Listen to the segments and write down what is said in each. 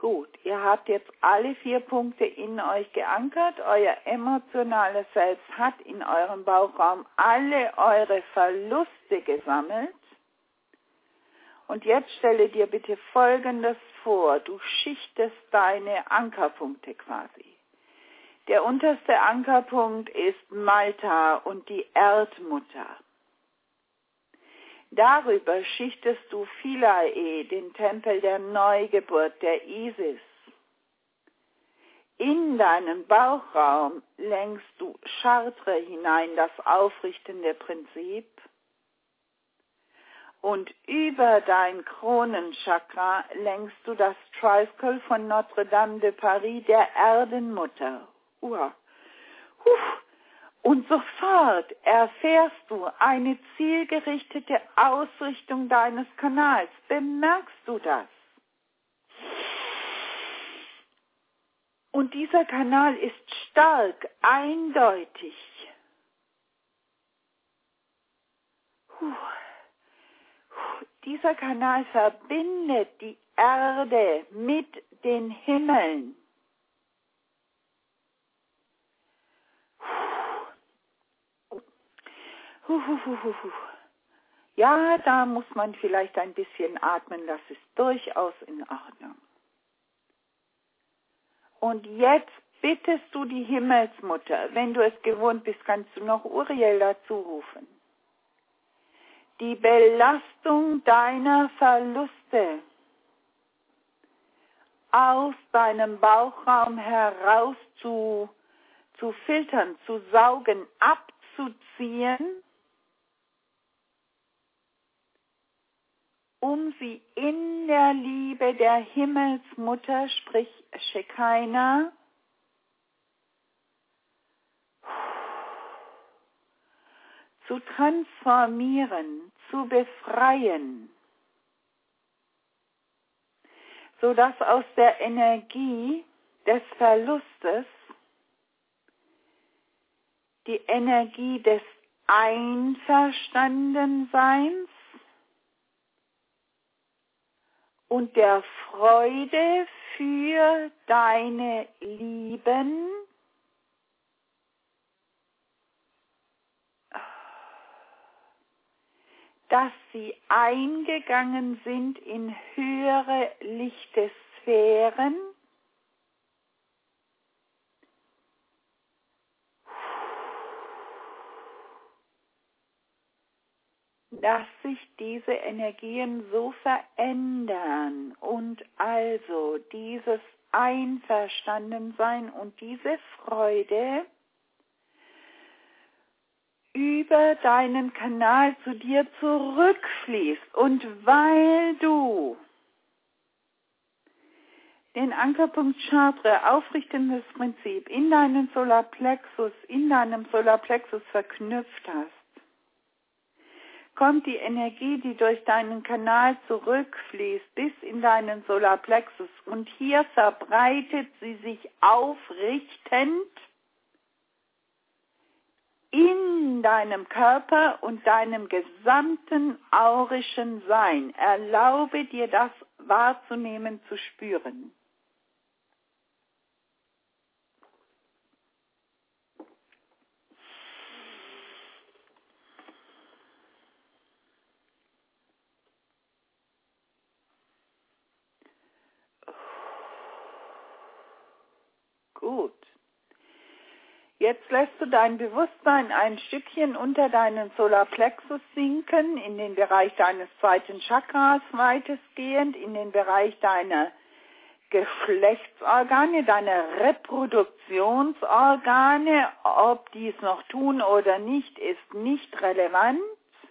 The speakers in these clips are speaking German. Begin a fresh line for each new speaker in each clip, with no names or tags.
Gut, ihr habt jetzt alle 4 Punkte in euch geankert. Euer emotionales Selbst hat in eurem Bauchraum alle eure Verluste gesammelt. Und jetzt stelle dir bitte Folgendes vor. Du schichtest deine Ankerpunkte quasi. Der unterste Ankerpunkt ist Malta und die Erdmutter. Darüber schichtest du Philae, den Tempel der Neugeburt, der Isis. In deinen Bauchraum lenkst du Chartre hinein, das aufrichtende Prinzip. Und über dein Kronenchakra lenkst du das Triskel von Notre Dame de Paris, der Erdenmutter. Und sofort erfährst du eine zielgerichtete Ausrichtung deines Kanals. Bemerkst du das? Und dieser Kanal ist stark, eindeutig. Dieser Kanal verbindet die Erde mit den Himmeln. Ja, da muss man vielleicht ein bisschen atmen, das ist durchaus in Ordnung. Und jetzt bittest du die Himmelsmutter, wenn du es gewohnt bist, kannst du noch Uriel dazu rufen. Die Belastung deiner Verluste aus deinem Bauchraum heraus zu filtern, zu saugen, abzuziehen, um sie in der Liebe der Himmelsmutter, sprich Shekinah, zu transformieren, zu befreien, sodass aus der Energie des Verlustes die Energie des Einverstandenseins und der Freude für deine Lieben dass sie eingegangen sind in höhere Lichtsphären, dass sich diese Energien so verändern und also dieses Einverstandensein und diese Freude über deinen Kanal zu dir zurückfließt. Und weil du den Ankerpunkt Chartre, aufrichtendes Prinzip, in deinem Solarplexus verknüpft hast, kommt die Energie, die durch deinen Kanal zurückfließt, bis in deinen Solarplexus und hier verbreitet sie sich aufrichtend in deinem Körper und deinem gesamten aurischen Sein. Erlaube dir das wahrzunehmen, zu spüren. Gut. Jetzt lässt du dein Bewusstsein ein Stückchen unter deinen Solarplexus sinken, in den Bereich deines 2. Chakras weitestgehend, in den Bereich deiner Geschlechtsorgane, deiner Reproduktionsorgane. Ob die es noch tun oder nicht, ist nicht relevant.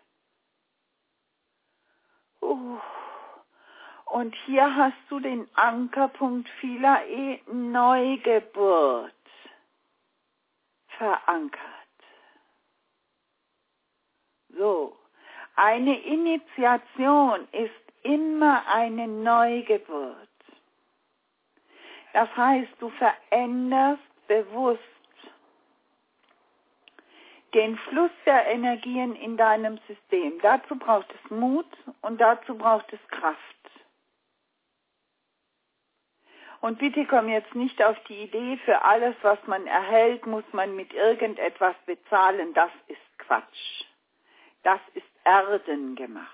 Und hier hast du den Ankerpunkt Philae, Neugeburt, verankert. So, eine Initiation ist immer eine Neugeburt. Das heißt, du veränderst bewusst den Fluss der Energien in deinem System. Dazu braucht es Mut und dazu braucht es Kraft. Und bitte komm jetzt nicht auf die Idee, für alles, was man erhält, muss man mit irgendetwas bezahlen. Das ist Quatsch. Das ist Erden gemacht.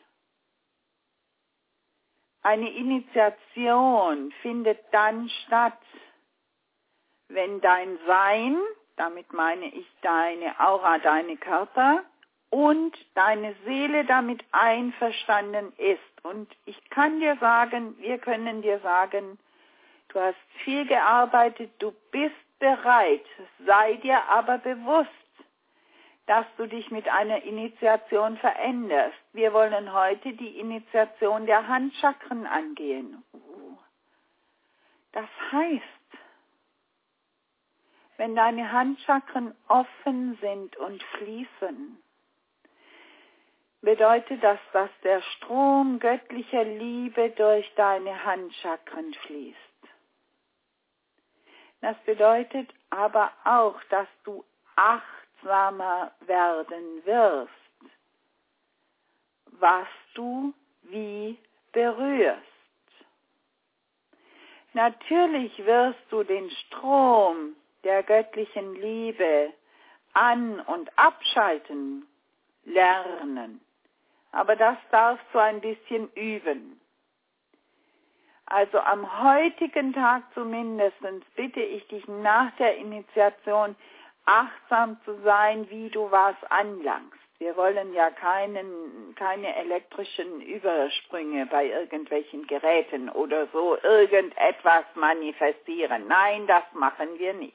Eine Initiation findet dann statt, wenn dein Sein, damit meine ich deine Aura, deine Körper und deine Seele damit einverstanden ist. Und ich kann dir sagen, wir können dir sagen, du hast viel gearbeitet, du bist bereit, sei dir aber bewusst, dass du dich mit einer Initiation veränderst. Wir wollen heute die Initiation der Handchakren angehen. Das heißt, wenn deine Handchakren offen sind und fließen, bedeutet das, dass der Strom göttlicher Liebe durch deine Handchakren fließt. Das bedeutet aber auch, dass du achtsamer werden wirst, was du wie berührst. Natürlich wirst du den Strom der göttlichen Liebe an- und abschalten lernen, aber das darfst du ein bisschen üben. Also am heutigen Tag zumindest bitte ich dich nach der Initiation achtsam zu sein, wie du was anlangst. Wir wollen ja keine elektrischen Übersprünge bei irgendwelchen Geräten oder so irgendetwas manifestieren. Nein, das machen wir nicht.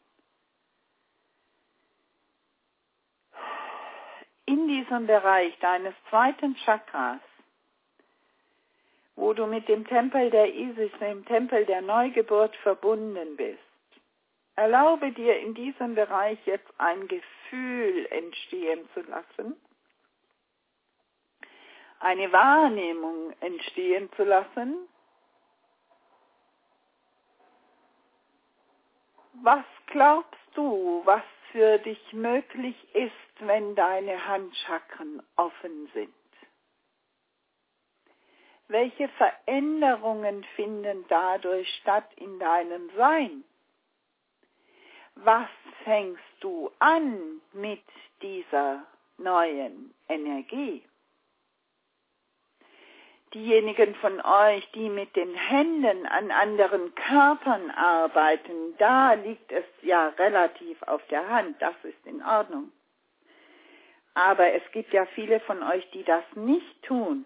In diesem Bereich deines zweiten Chakras, wo du mit dem Tempel der Isis, dem Tempel der Neugeburt verbunden bist, erlaube dir in diesem Bereich jetzt ein Gefühl entstehen zu lassen, eine Wahrnehmung entstehen zu lassen. Was glaubst du, was für dich möglich ist, wenn deine Handchakren offen sind? Welche Veränderungen finden dadurch statt in deinem Sein? Was fängst du an mit dieser neuen Energie? Diejenigen von euch, die mit den Händen an anderen Körpern arbeiten, da liegt es ja relativ auf der Hand, das ist in Ordnung. Aber es gibt ja viele von euch, die das nicht tun.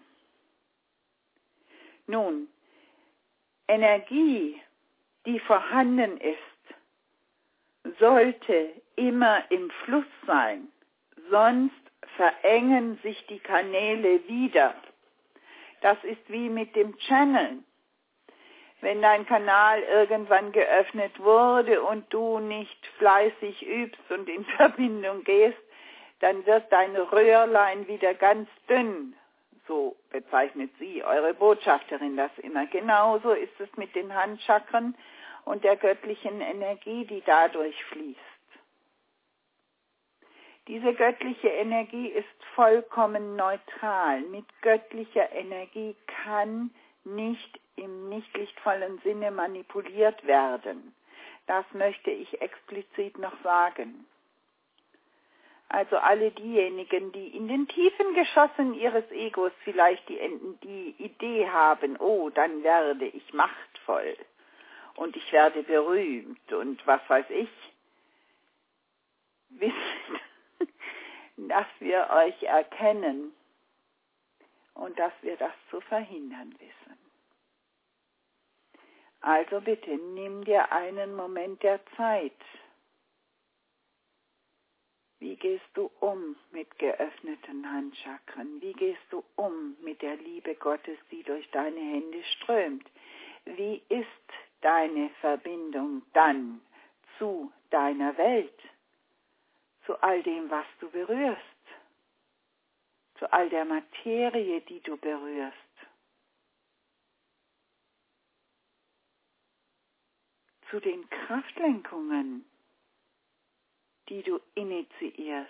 Nun, Energie, die vorhanden ist, sollte immer im Fluss sein, sonst verengen sich die Kanäle wieder. Das ist wie mit dem Channeln. Wenn dein Kanal irgendwann geöffnet wurde und du nicht fleißig übst und in Verbindung gehst, dann wird dein Röhrlein wieder ganz dünn. So bezeichnet sie, eure Botschafterin, das immer. Genauso ist es mit den Handchakren und der göttlichen Energie, die dadurch fließt. Diese göttliche Energie ist vollkommen neutral. Mit göttlicher Energie kann nicht im nicht lichtvollen Sinne manipuliert werden. Das möchte ich explizit noch sagen. Also alle diejenigen, die in den tiefen Geschossen ihres Egos vielleicht die Idee haben, oh, dann werde ich machtvoll und ich werde berühmt und was weiß ich, wisst, dass wir euch erkennen und dass wir das zu verhindern wissen. Also bitte, nimm dir einen Moment der Zeit. Wie gehst du um mit geöffneten Handchakren? Wie gehst du um mit der Liebe Gottes, die durch deine Hände strömt? Wie ist deine Verbindung dann zu deiner Welt? Zu all dem, was du berührst? Zu all der Materie, die du berührst? Zu den Kraftlenkungen, die du initiierst?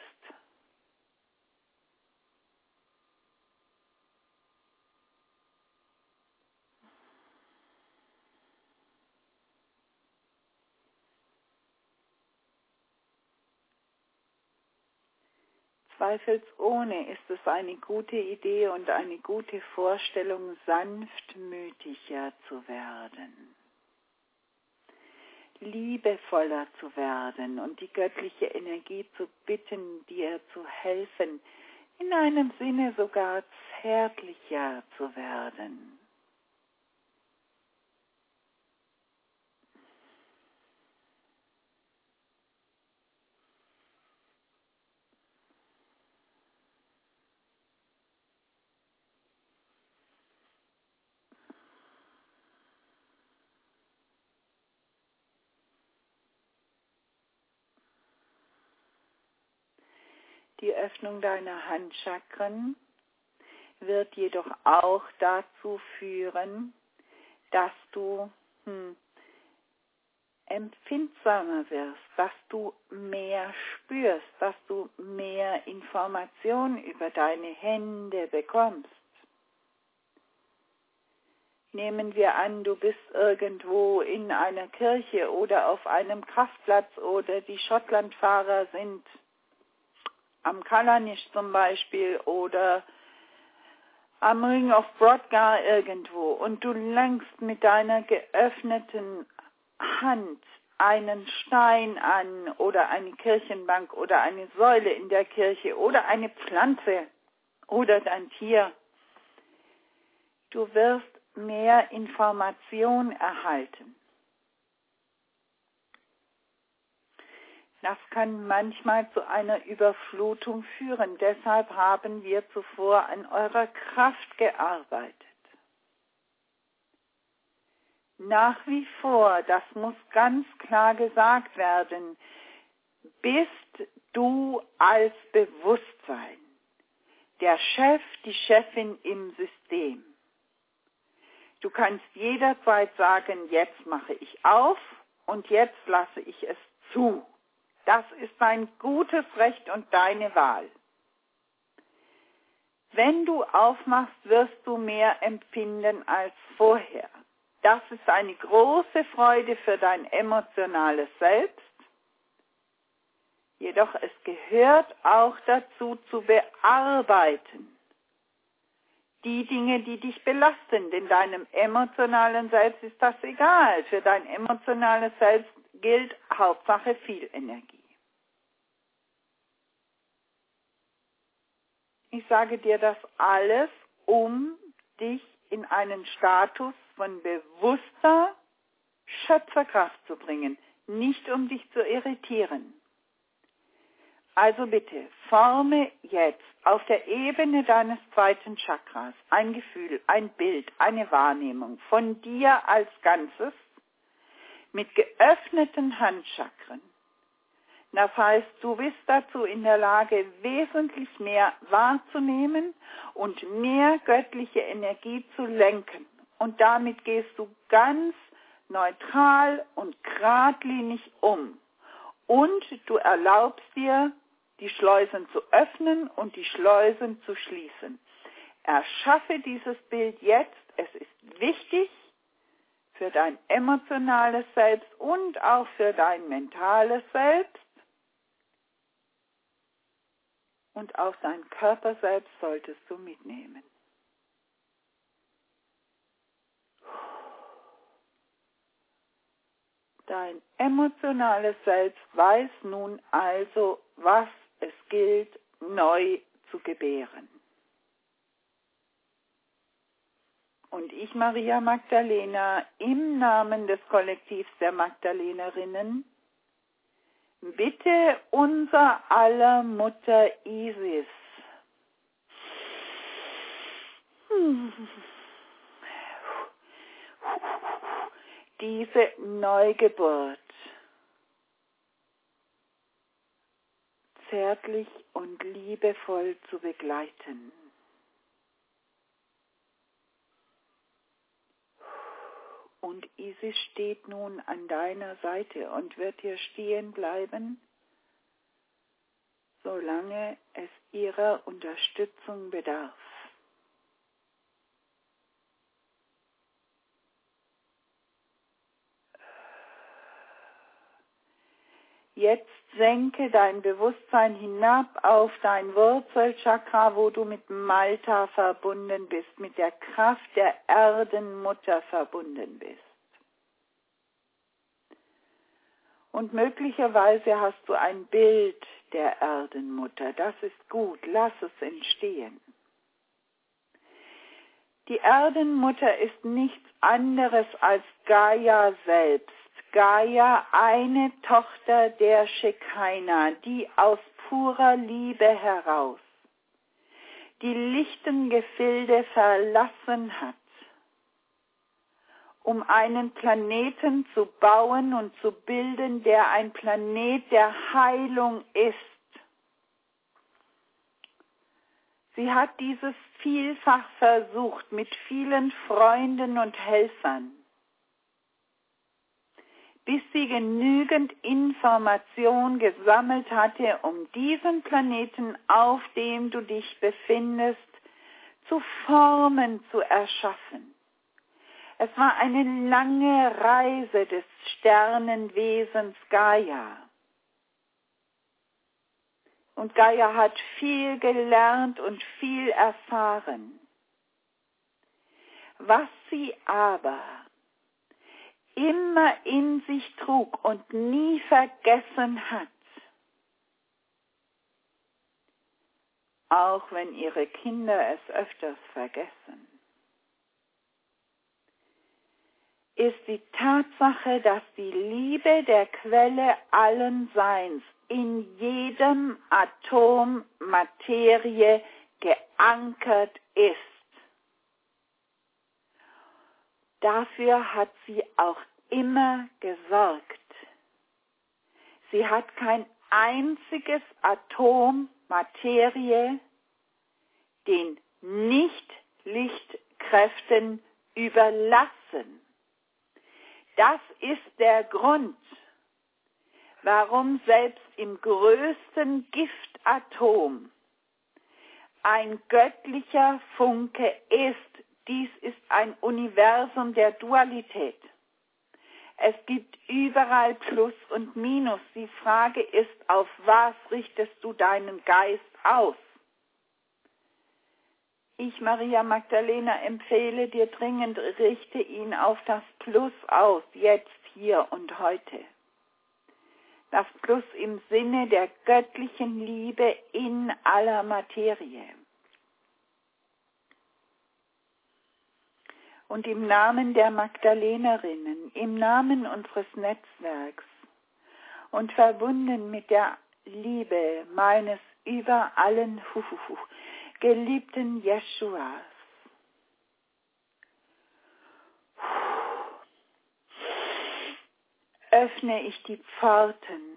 Zweifelsohne ist es eine gute Idee und eine gute Vorstellung, sanftmütiger zu werden, liebevoller zu werden und die göttliche Energie zu bitten, dir zu helfen, in einem Sinne sogar zärtlicher zu werden. Die Öffnung deiner Handchakren wird jedoch auch dazu führen, dass du empfindsamer wirst, dass du mehr spürst, dass du mehr Informationen über deine Hände bekommst. Nehmen wir an, du bist irgendwo in einer Kirche oder auf einem Kraftplatz oder die Schottlandfahrer sind am Kallanish zum Beispiel oder am Ring of Brodgar irgendwo und du lenkst mit deiner geöffneten Hand einen Stein an oder eine Kirchenbank oder eine Säule in der Kirche oder eine Pflanze oder dein Tier. Du wirst mehr Information erhalten. Das kann manchmal zu einer Überflutung führen. Deshalb haben wir zuvor an eurer Kraft gearbeitet. Nach wie vor, das muss ganz klar gesagt werden, bist du als Bewusstsein der Chef, die Chefin im System. Du kannst jederzeit sagen, jetzt mache ich auf und jetzt lasse ich es zu. Das ist dein gutes Recht und deine Wahl. Wenn du aufmachst, wirst du mehr empfinden als vorher. Das ist eine große Freude für dein emotionales Selbst. Jedoch es gehört auch dazu zu bearbeiten. Die Dinge, die dich belasten, denn deinem emotionalen Selbst ist das egal. Für dein emotionales Selbst gilt Hauptsache viel Energie. Ich sage dir das alles, um dich in einen Status von bewusster Schöpferkraft zu bringen, nicht um dich zu irritieren. Also bitte, forme jetzt auf der Ebene deines zweiten Chakras ein Gefühl, ein Bild, eine Wahrnehmung von dir als Ganzes mit geöffneten Handchakren. Das heißt, du bist dazu in der Lage, wesentlich mehr wahrzunehmen und mehr göttliche Energie zu lenken. Und damit gehst du ganz neutral und geradlinig um. Und du erlaubst dir, die Schleusen zu öffnen und die Schleusen zu schließen. Erschaffe dieses Bild jetzt. Es ist wichtig für dein emotionales Selbst und auch für dein mentales Selbst. Und auch dein Körper selbst solltest du mitnehmen. Dein emotionales Selbst weiß nun also, was es gilt, neu zu gebären. Und ich, Maria Magdalena, im Namen des Kollektivs der Magdalenerinnen, bitte unser aller Mutter Isis, diese Neugeburt zärtlich und liebevoll zu begleiten. Und Isis steht nun an deiner Seite und wird hier stehen bleiben, solange es ihrer Unterstützung bedarf. Jetzt senke dein Bewusstsein hinab auf dein Wurzelchakra, wo du mit Malta verbunden bist, mit der Kraft der Erdenmutter verbunden bist. Und möglicherweise hast du ein Bild der Erdenmutter. Das ist gut, lass es entstehen. Die Erdenmutter ist nichts anderes als Gaia selbst. Gaia, eine Tochter der Shekinah, die aus purer Liebe heraus die lichten Gefilde verlassen hat, um einen Planeten zu bauen und zu bilden, der ein Planet der Heilung ist. Sie hat dieses vielfach versucht mit vielen Freunden und Helfern, bis sie genügend Information gesammelt hatte, um diesen Planeten, auf dem du dich befindest, zu formen, zu erschaffen. Es war eine lange Reise des Sternenwesens Gaia. Und Gaia hat viel gelernt und viel erfahren. Was sie aber immer in sich trug und nie vergessen hat, auch wenn ihre Kinder es öfters vergessen, ist die Tatsache, dass die Liebe der Quelle allen Seins in jedem Atom Materie geankert ist. Dafür hat sie auch immer gesorgt. Sie hat kein einziges Atom Materie den Nicht-Lichtkräften überlassen. Das ist der Grund, warum selbst im größten Giftatom ein göttlicher Funke ist. Dies ist ein Universum der Dualität. Es gibt überall Plus und Minus. Die Frage ist, auf was richtest du deinen Geist aus? Ich, Maria Magdalena, empfehle dir dringend, richte ihn auf das Plus aus, jetzt, hier und heute. Das Plus im Sinne der göttlichen Liebe in aller Materie. Und im Namen der Magdalenerinnen, im Namen unseres Netzwerks und verbunden mit der Liebe meines über allen geliebten Jeschuas, öffne ich die Pforten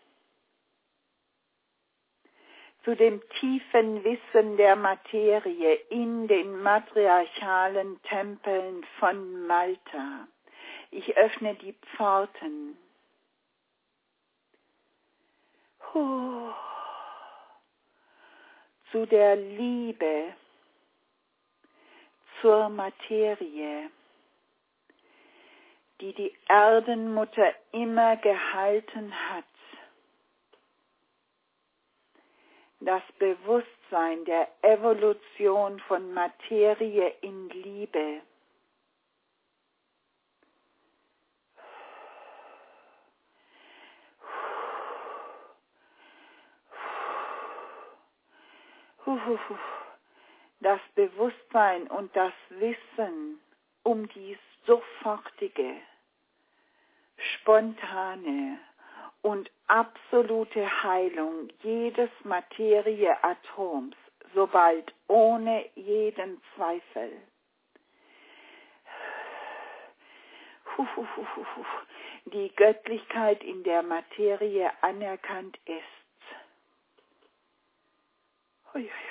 zu dem tiefen Wissen der Materie in den matriarchalen Tempeln von Malta. Ich öffne die Pforten zu der Liebe, zur Materie, die die Erdenmutter immer gehalten hat. Das Bewusstsein der Evolution von Materie in Liebe. Das Bewusstsein und das Wissen um die sofortige, spontane und absolute Heilung jedes Materieatoms, sobald ohne jeden Zweifel die Göttlichkeit in der Materie anerkannt ist.